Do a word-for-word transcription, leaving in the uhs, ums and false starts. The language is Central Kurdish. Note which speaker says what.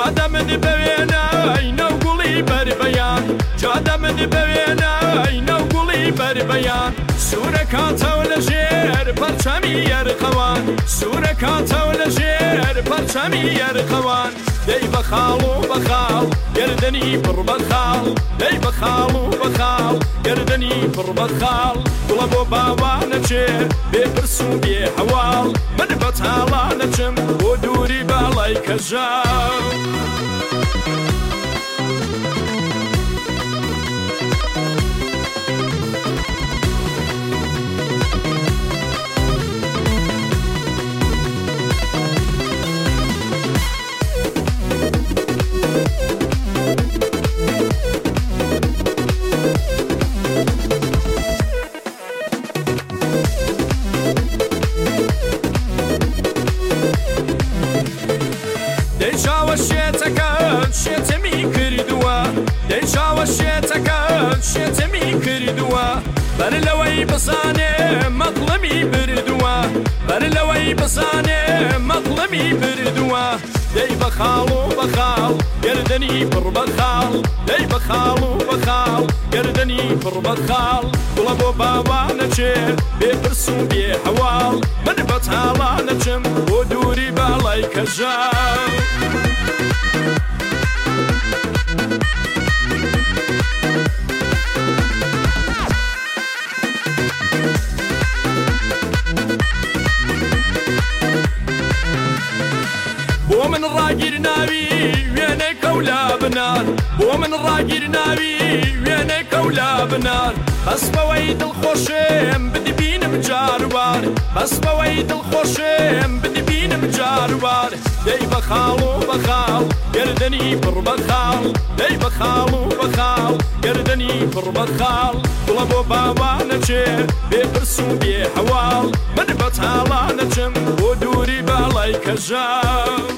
Speaker 1: جادە من بەوێنە ئەینە و گوڵی بەربەیان جادە من بەوێنە ئەینە و گوڵی بەربەیان سوورە کاتەوە لە ژێر پەرچەمی یەرقەوان سوورە کاتەوە لە ژێر پەرچەمی یەرقەوان دەی بە خاڵ و بە خاڵ گردنی پڕ بە خاڵ دەی بە خاڵ و بە خاڵ گردنی پڕ بە خاڵ گوڵە بۆ باوانەچێ بێ پرس و بێ هەواڵ من بە تاڵانەچم بۆ دووری باڵای کەژاو شێتەکەم شێتمی کردووە دەی چاوە شێتەکەم شێتمی کردووە بەر لەوەی بزانێ مەقڵەمی بردووە بەر لەوەی بزانێ مەقڵەمی بردووە دەی بە خاڵ و بە خاڵ گردنی پڕ بە خاڵ دەی بە خاڵ و بە خاڵ گردنی پڕ بە خاڵ گوڵە بۆ باوانەچێ بێ پرس و بێ هەواڵ من بە تاڵانەچم بۆ دووری باڵای کەژاو بۆ من ڕاگیر ناوی وێنەی کەولا بنار بۆ من ڕاگیر ناوی وێنەی کەولا بنار بەس بەوەی دڵخۆشێم بدبینم جاروار بەس بەوەی دڵخۆشێم بدبینم جاروار دەی بە خاڵ و بە خاڵ گردنی پڕ بە خاڵ دەی بە خاڵ و بە خاڵ گردنی پڕ بە خاڵ گوڵە بۆ باوانەچێ بێ پرس و بێ هەواڵ من بە تاڵانەچم بۆ دووری باڵای کەژاو